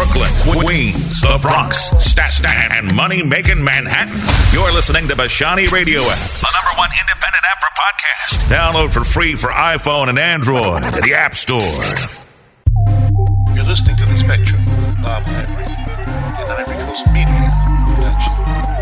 Brooklyn, Queens, the Bronx, Staten, and money-making Manhattan. You're listening to Bashani Radio app, the number one independent app for podcasts. Download for free for iPhone and Android at the App Store. You're listening to The Spectrum with Bob Ivory, an Ivory Coast Media production.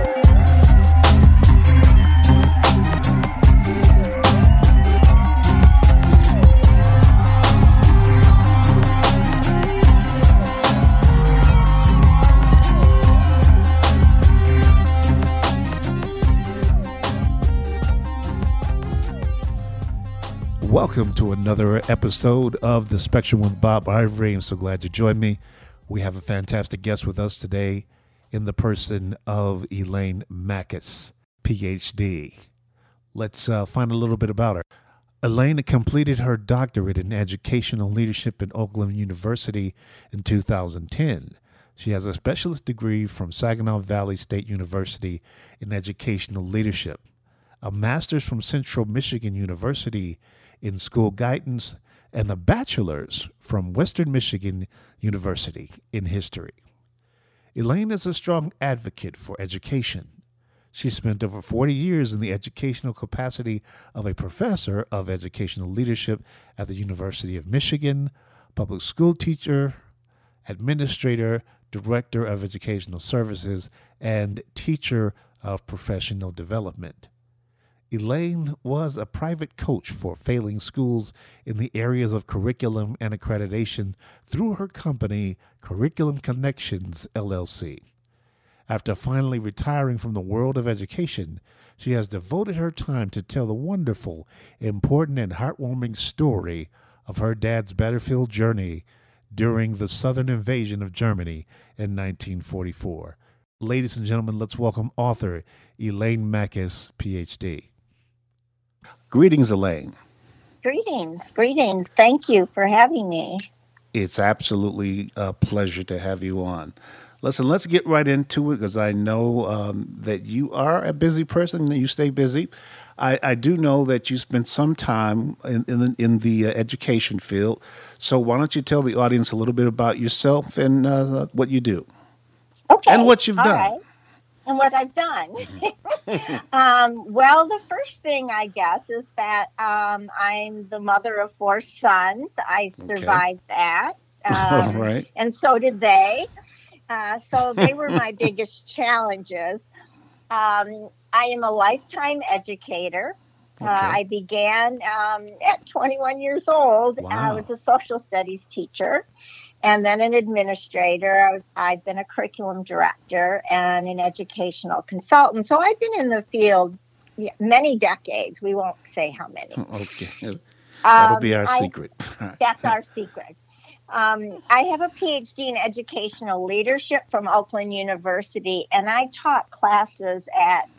Welcome to another episode of The Spectrum with Bob Ivory. I'm so glad you joined me. We have a fantastic guest with us today in the person of Elaine Mackes, PhD. Let's find a little bit about her. Elaine completed her doctorate in educational leadership at Oakland University in 2010. She has a specialist degree from Saginaw Valley State University in educational leadership, a master's from Central Michigan University in school guidance, and a bachelor's from Western Michigan University in history. Elaine is a strong advocate for education. She spent over 40 years in the educational capacity of a professor of educational leadership at the University of Michigan, public school teacher, administrator, director of educational services, and teacher of professional development. Elaine was a private coach for failing schools in the areas of curriculum and accreditation through her company, Curriculum Connections, LLC. After finally retiring from the world of education, she has devoted her time to tell the wonderful, important, and heartwarming story of her dad's battlefield journey during the Southern invasion of Germany in 1944. Ladies and gentlemen, let's welcome author Elaine Mackes, PhD. Greetings, Elaine. Greetings. Thank you for having me. It's absolutely a pleasure to have you on. Listen, let's get right into it because I know that you are a busy person and you stay busy. I do know that you spent some time in the education field. So why don't you tell the audience a little bit about yourself and what you do? Okay. And what you've done. Right. And what I've done. Well, the first thing, I guess, is that I'm the mother of 4 sons. I survived that. All right. And so did they. So they were my biggest challenges. I am a lifetime educator. Okay. I began at 21 years old. Wow. I was a social studies teacher. And then an administrator. I've been a curriculum director and an educational consultant. So I've been in the field many decades. We won't say how many. Okay. That'll be our secret. That's our secret. I have a PhD in educational leadership from Oakland University, and I taught classes at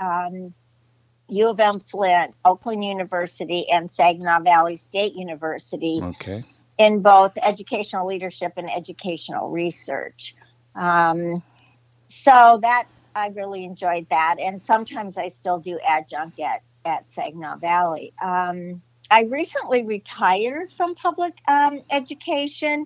U of M Flint, Oakland University, and Saginaw Valley State University. Okay. In both educational leadership and educational research. So that I really enjoyed that. And sometimes I still do adjunct at Saginaw Valley. I recently retired from public education.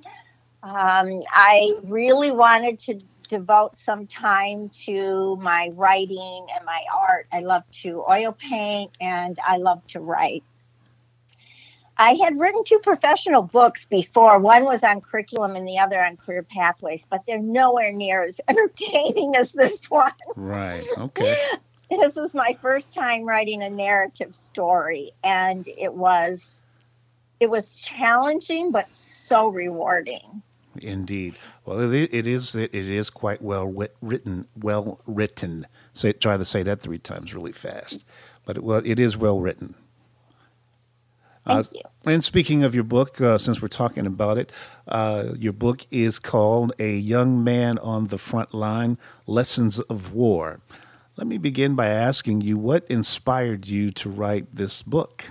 I really wanted to devote some time to my writing and my art. I love to oil paint and I love to write. I had written 2 professional books before. One was on curriculum and the other on career pathways, but they're nowhere near as entertaining as this one. Right. Okay. This was my first time writing a narrative story, and it was challenging, but so rewarding. Indeed. Well, it is quite well written. So try to say that 3 times really fast, but it is well written. Thank you. And speaking of your book, since we're talking about it, your book is called A Young Man on the Front Line, Lessons of War. Let me begin by asking you, what inspired you to write this book?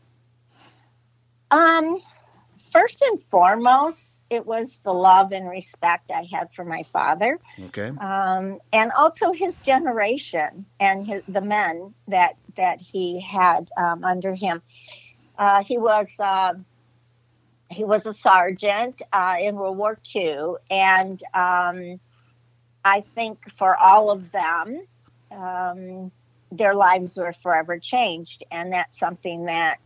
First and foremost, it was the love and respect I had for my father. Okay. And also his generation and the men that he had under him. He was He was a sergeant in World War II, and I think for all of them, their lives were forever changed, and that's something that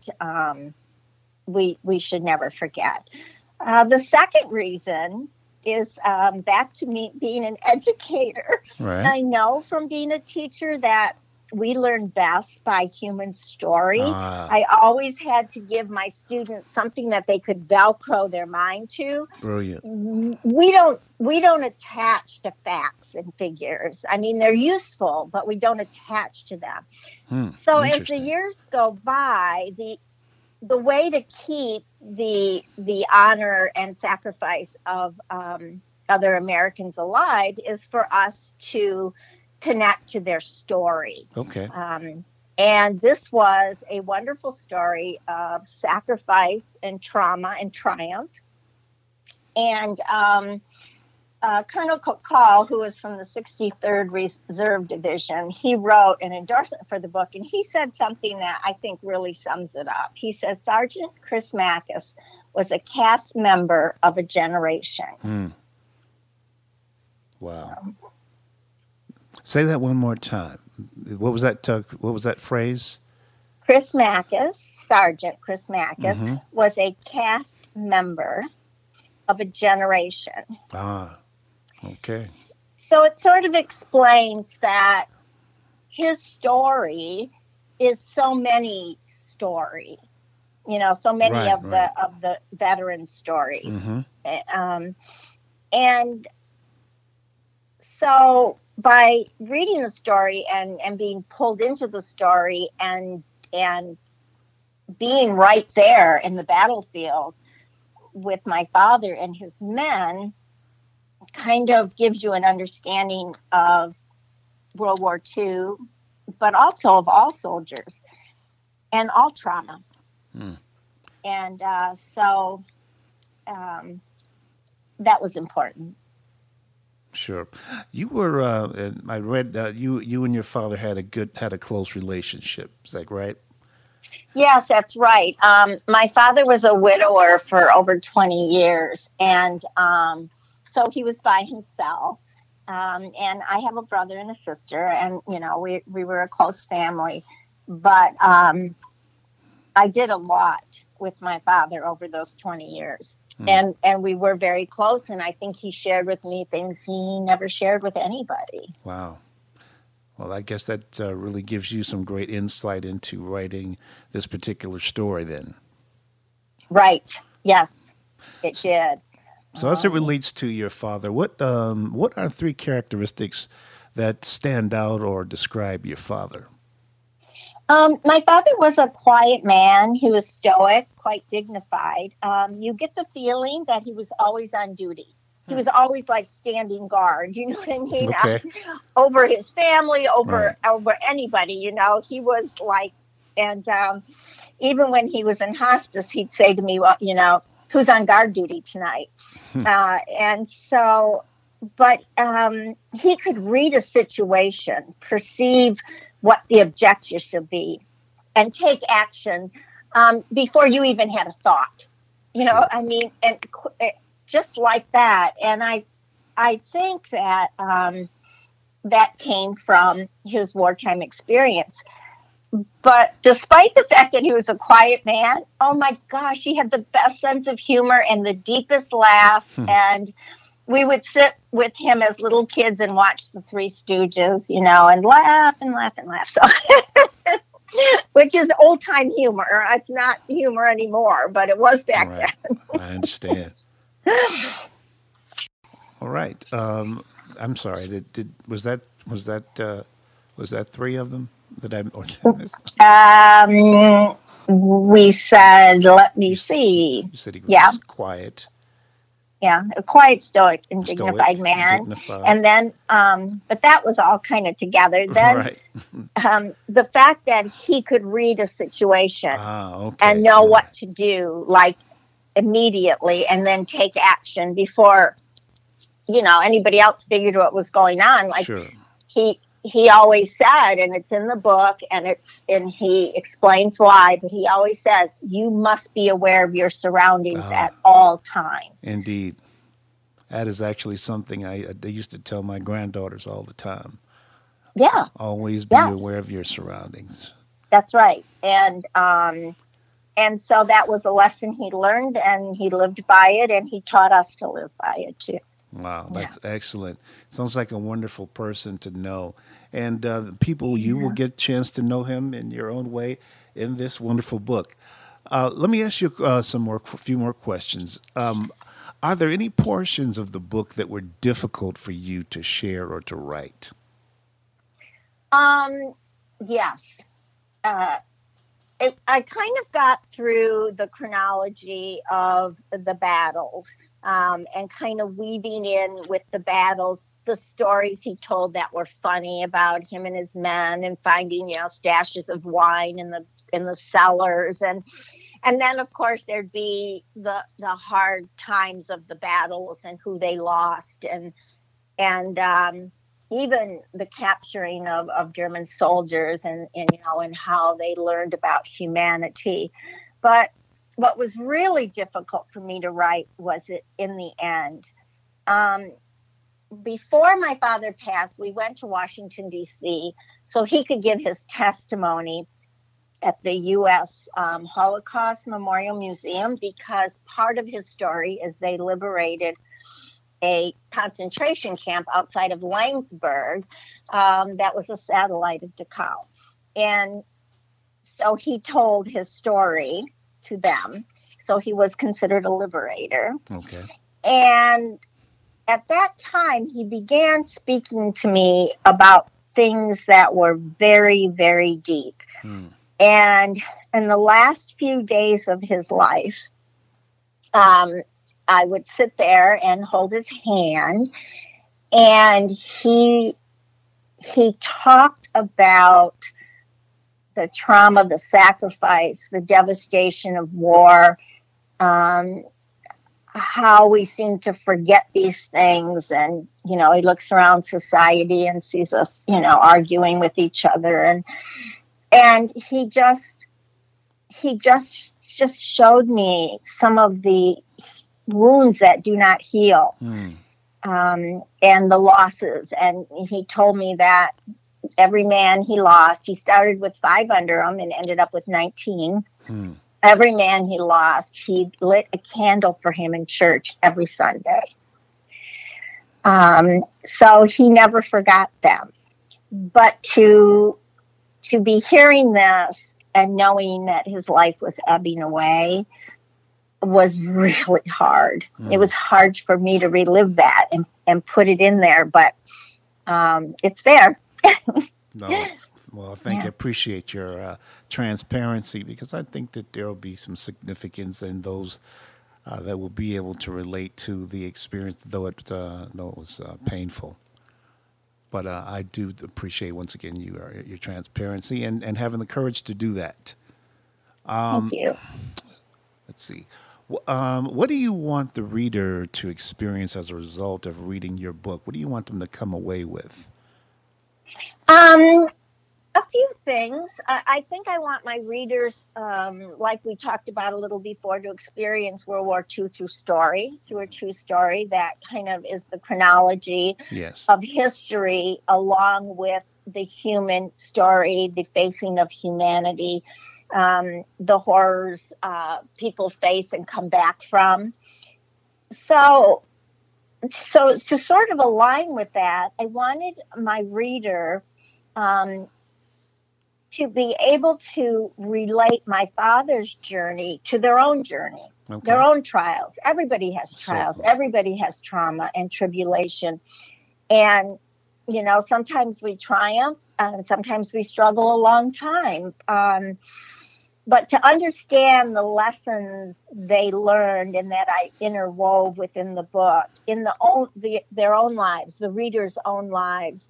we should never forget. The second reason is back to me being an educator. Right. I know from being a teacher that we learn best by human story. I always had to give my students something that they could Velcro their mind to. Brilliant. We don't attach to facts and figures. I mean, they're useful, but we don't attach to them. So as the years go by, the way to keep the honor and sacrifice of other Americans alive is for us to connect to their story. Okay. And this was a wonderful story of sacrifice and trauma and triumph. And Colonel Call, who was from the 63rd Reserve Division, he wrote an endorsement for the book, and he said something that I think really sums it up. He says, Sergeant Chris Mackes was a cast member of a generation. Wow. Say that one more time. What was that phrase? Chris Mackes, Sergeant Chris Mackes, was a cast member of a generation. Okay. So it sort of explains that his story is so many story, so many of the veteran stories. And so by reading the story and being pulled into the story and being right there in the battlefield with my father and his men, kind of gives you an understanding of World War II, but also of all soldiers and all trauma. And so that was important. Sure. You were, I read you and your father had a close relationship. Is that right? Yes, that's right. My father was a widower for over 20 years, and so he was by himself. And I have a brother and a sister, and we were a close family. But I did a lot with my father over those 20 years. And we were very close, and I think he shared with me things he never shared with anybody. Wow. Well, I guess that really gives you some great insight into writing this particular story then. Right. Yes, it did. So as it relates to your father, what are three characteristics that stand out or describe your father? My father was a quiet man. He was stoic, quite dignified. You get the feeling that he was always on duty. He was always like standing guard, you know what I mean? Okay. Over his family, over anybody, he was like, and even when he was in hospice, he'd say to me, well, who's on guard duty tonight? And so, but he could read a situation, perceive what the objective should be, and take action before you even had a thought. I mean, and just like that. And I think that that came from his wartime experience. But despite the fact that he was a quiet man, oh my gosh, he had the best sense of humor and the deepest laugh. And we would sit with him as little kids and watch the Three Stooges, and laugh and laugh and laugh. So, which is old time humor. It's not humor anymore, but it was back then. I understand. All right. I'm sorry. Was that three of them that I? We said, let me see. You said he was quiet. Yeah, a quiet, stoic, and dignified man. And then, but that was all kind of together. Then, the fact that he could read a situation and know what to do, like immediately, and then take action before, anybody else figured what was going on. Like he he always said, and it's in the book, and he explains why, but he always says, you must be aware of your surroundings at all times. Indeed. That is actually something I used to tell my granddaughters all the time. Yeah. Always be aware of your surroundings. That's right. And so that was a lesson he learned, and he lived by it, and he taught us to live by it too. Wow, that's excellent. Sounds like a wonderful person to know. And people, you will get a chance to know him in your own way in this wonderful book. Let me ask you a few more questions. Are there any portions of the book that were difficult for you to share or to write? Yes. I kind of got through the chronology of the battles, and kind of weaving in with the battles, the stories he told that were funny about him and his men, and finding, stashes of wine in the cellars. And then, of course, there'd be the hard times of the battles and who they lost, and even the capturing of German soldiers, and how they learned about humanity. But what was really difficult for me to write was it in the end. Before my father passed, we went to Washington, D.C., so he could give his testimony at the U.S. Holocaust Memorial Museum, because part of his story is they liberated a concentration camp outside of Langsberg that was a satellite of Dachau. And so he told his story to them. So he was considered a liberator. Okay. And at that time, he began speaking to me about things that were very, very deep. And in the last few days of his life, I would sit there and hold his hand, and he talked about the trauma, the sacrifice, the devastation of war, how we seem to forget these things. And, he looks around society and sees us, arguing with each other. And he just showed me some of the wounds that do not heal, and the losses. And he told me that every man he lost, he started with 5 under him and ended up with 19. Every man he lost, he lit a candle for him in church every Sunday. So he never forgot them. But to be hearing this and knowing that his life was ebbing away was really hard. It was hard for me to relive that and put it in there, but it's there. No. Well, I appreciate your transparency, because I think that there will be some significance in those that will be able to relate to the experience, though it was painful. But I do appreciate, once again, your transparency and having the courage to do that. Thank you. Let's see. What do you want the reader to experience as a result of reading your book? What do you want them to come away with? A few things. I think I want my readers, like we talked about a little before, to experience World War II through a true story that kind of is the chronology of history, along with the human story, the facing of humanity, the horrors people face and come back from. So to sort of align with that, I wanted my reader to be able to relate my father's journey to their own journey, their own trials. Everybody has trials. Everybody has trauma and tribulation. And, sometimes we triumph and sometimes we struggle a long time. But to understand the lessons they learned and that I interwove within the book, in their own lives, the reader's own lives,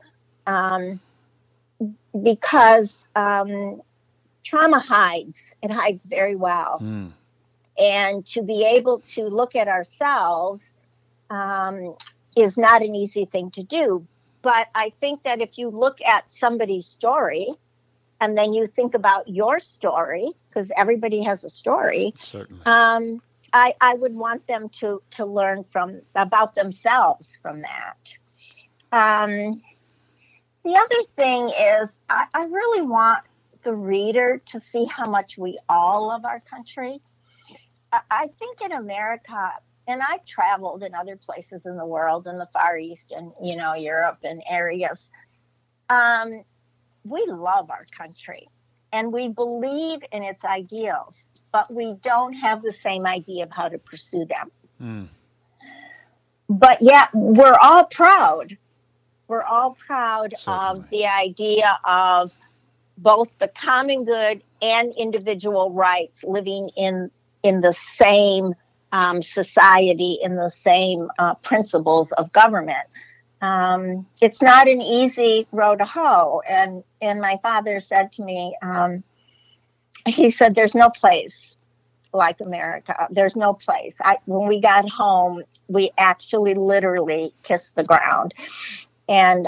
because trauma hides. It hides very well. And to be able to look at ourselves is not an easy thing to do. But I think that if you look at somebody's story and then you think about your story, because everybody has a story, Certainly. I would want them to learn about themselves from that. The other thing is I really want the reader to see how much we all love our country. I think in America, and I've traveled in other places in the world, in the Far East and, Europe and areas, we love our country and we believe in its ideals, but we don't have the same idea of how to pursue them. But yet we're all proud. We're all proud Certainly. of the idea of both the common good and individual rights living in the same society, in the same principles of government. It's not an easy road to hoe. And my father said to me, he said, there's no place like America. There's no place. When we got home, we actually literally kissed the ground. And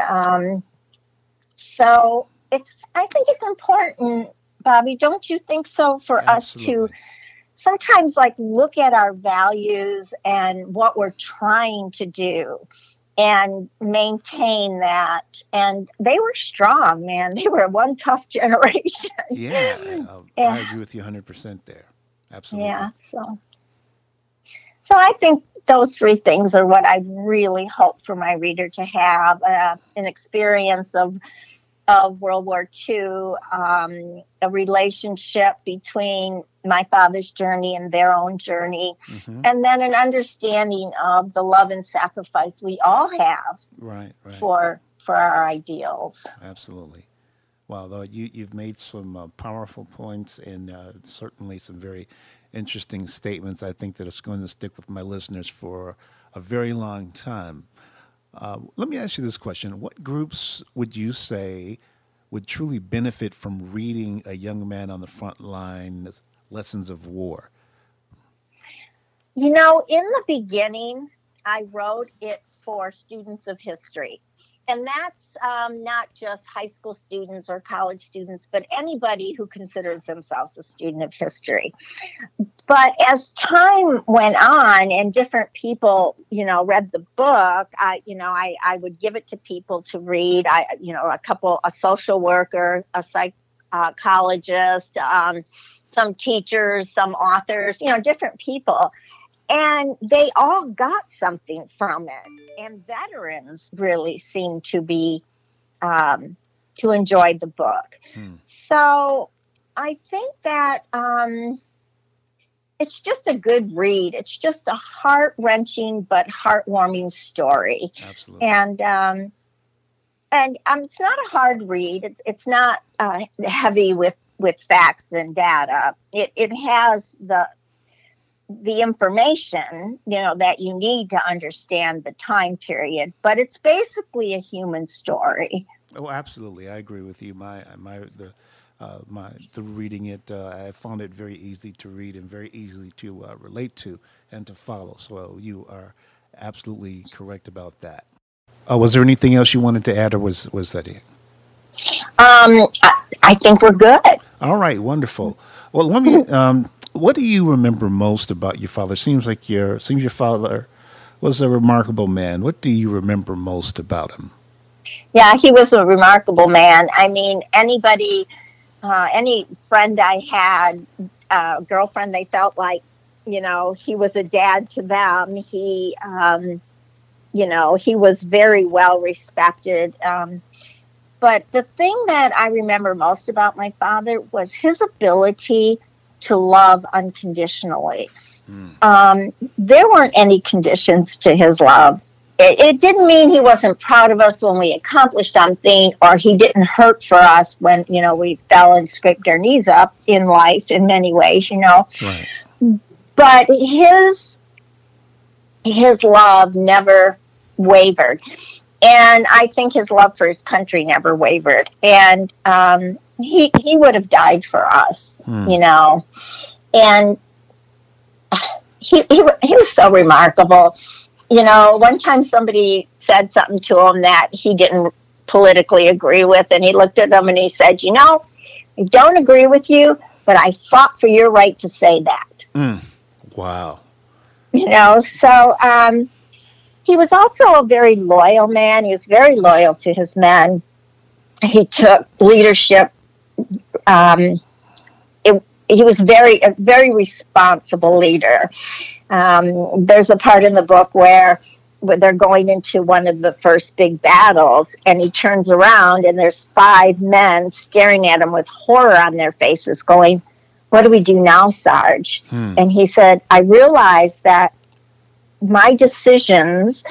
so I think it's important, Bobby, don't you think so, for Absolutely. us to sometimes look at our values and what we're trying to do and maintain that. And they were strong, man. They were one tough generation. Yeah, I agree with you 100% there. Absolutely. Yeah. So I think those three things are what I really hope for my reader to have: an experience of World War II, a relationship between my father's journey and their own journey, and then an understanding of the love and sacrifice we all have Right. for our ideals. Absolutely. Wow, though you've made some powerful points and certainly some very interesting statements. I think that it's going to stick with my listeners for a very long time. Let me ask you this question. What groups would you say would truly benefit from reading A Young Man on the Front Line, Lessons of War? In the beginning, I wrote it for students of history. And that's not just high school students or college students, but anybody who considers themselves a student of history. But as time went on and different people, read the book, I would give it to people to read. A social worker, a psychologist, some teachers, some authors, different people. And they all got something from it. And veterans really seemed to be, to enjoy the book. So I think that it's just a good read. It's just a heart-wrenching but heartwarming story. Absolutely. And it's not a hard read. It's not heavy with facts and data. It has the information, that you need to understand the time period, but it's basically a human story. Oh, absolutely. I agree with you. The reading it, I found it very easy to read and very easy to relate to and to follow. So you are absolutely correct about that. Was there anything else you wanted to add, or was that it? I think we're good. All right, wonderful. Well, let me. What do you remember most about your father? Seems your father was a remarkable man. What do you remember most about him? Yeah, he was a remarkable man. I mean, any friend I had, girlfriend, they felt like, he was a dad to them. He was very well respected. But the thing that I remember most about my father was his ability to love unconditionally. There weren't any conditions to his love. It didn't mean he wasn't proud of us when we accomplished something, or he didn't hurt for us when, we fell and scraped our knees up in life in many ways, Right. But his love never wavered. And I think his love for his country never wavered. And he would have died for us, and he was so remarkable. one time somebody said something to him that he didn't politically agree with, and he looked at them and he said, I don't agree with you, but I fought for your right to say that. Wow. So he was also a very loyal man. He was very loyal to his men. He took leadership. He was a very responsible leader. There's a part in the book where they're going into one of the first big battles, and he turns around and there's 5 men staring at him with horror on their faces going, "What do we do now, Sarge?" And he said, "I realized that my decisions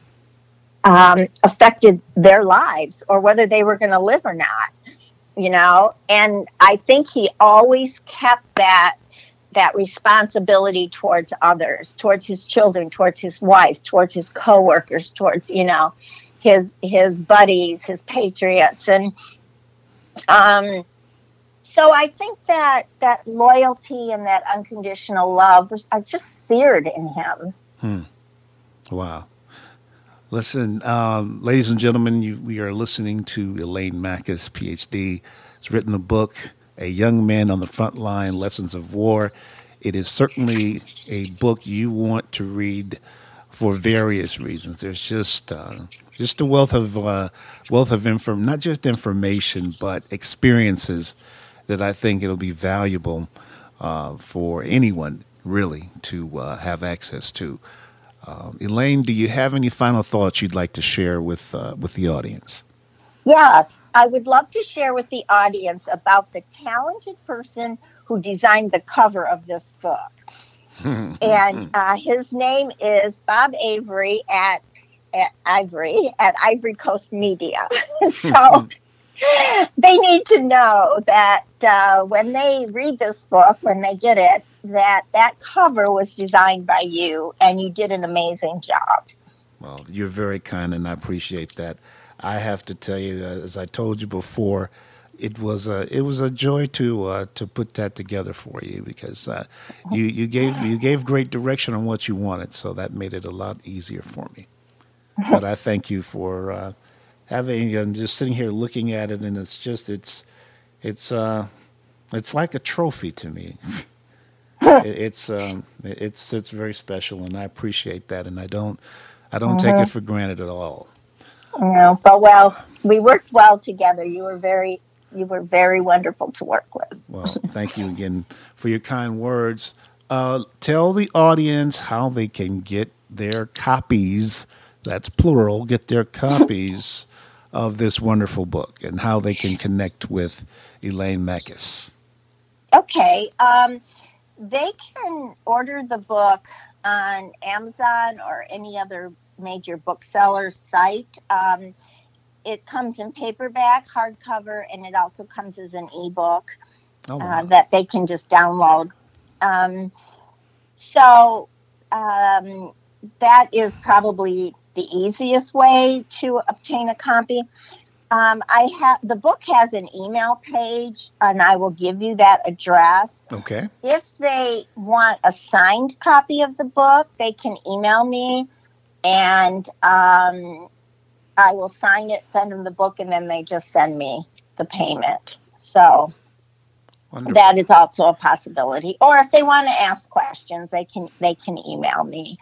affected their lives, or whether they were going to live or not, and I think he always kept that responsibility towards others, towards his children, towards his wife, towards his coworkers, towards, his buddies, his patriots. And so I think that loyalty and that unconditional love are just seared in him. Wow. Listen, ladies and gentlemen, we are listening to Elaine Mackes, PhD. Has written a book, A Young Man on the Front Line, Lessons of War. It is certainly a book you want to read for various reasons. There's just a wealth of not just information, but experiences that I think it'll be valuable for anyone really to have access to. Elaine, do you have any final thoughts you'd like to share with the audience? Yes, I would love to share with the audience about the talented person who designed the cover of this book. And his name is Bob Avery at Ivory Coast Media. So they need to know that when they read this book, when they get it, that cover was designed by you, and you did an amazing job. Well, you're very kind, and I appreciate that. I have to tell you, as I told you before, it was a joy to put that together for you, because you gave great direction on what you wanted, so that made it a lot easier for me. But I thank you for having and just sitting here looking at it, and it's like a trophy to me. It's very special, and I appreciate that, and I don't take it for granted at all. No, but we worked well together. You were very wonderful to work with. Well, thank you again for your kind words. Tell the audience how they can get their copies. That's plural. Get their copies of this wonderful book, and how they can connect with Elaine Mackes. Okay. They can order the book on Amazon or any other major bookseller site. It comes in paperback, hardcover, and it also comes as an ebook that they can just download. So that is probably the easiest way to obtain a copy. The book has an email page, and I will give you that address. Okay. If they want a signed copy of the book, they can email me, and I will sign it, send them the book, and then they just send me the payment. So wonderful. That is also a possibility. Or if they want to ask questions, they can email me.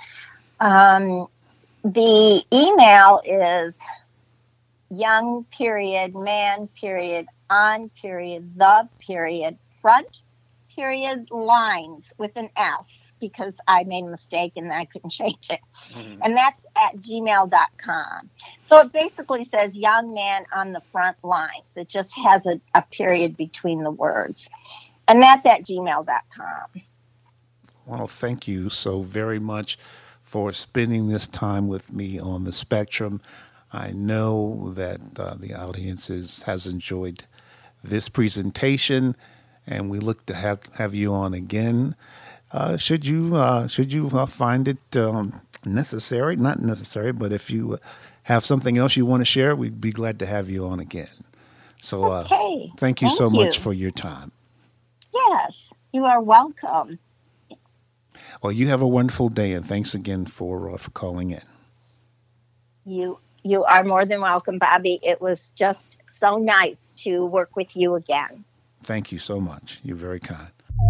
The email is young period man period on period the period front period lines with an S, because I made a mistake and I couldn't change it. Mm-hmm. And that's at gmail.com. So it basically says young man on the front lines. It just has a period between the words. And that's at gmail.com. Well, thank you so very much for spending this time with me on the Spectrum. I know that the audience has enjoyed this presentation, and we look to have you on again. Should you find it necessary, not necessary, but if you have something else you want to share, we'd be glad to have you on again. So okay. Thank you so much for your time. Yes, you are welcome. Well, you have a wonderful day, and thanks again for calling in. You are more than welcome, Bobby. It was just so nice to work with you again. Thank you so much. You're very kind.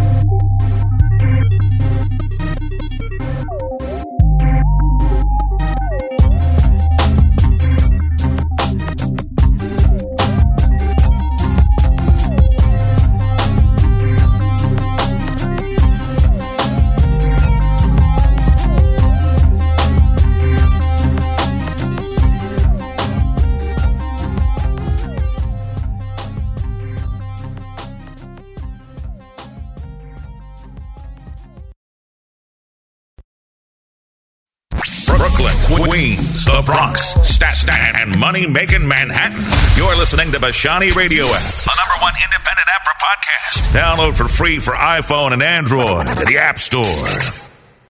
Brooklyn, Queens, the Bronx, Staten, and money-making Manhattan. You're listening to Bashani Radio App, the #1 independent app for podcasts. Download for free for iPhone and Android at the App Store.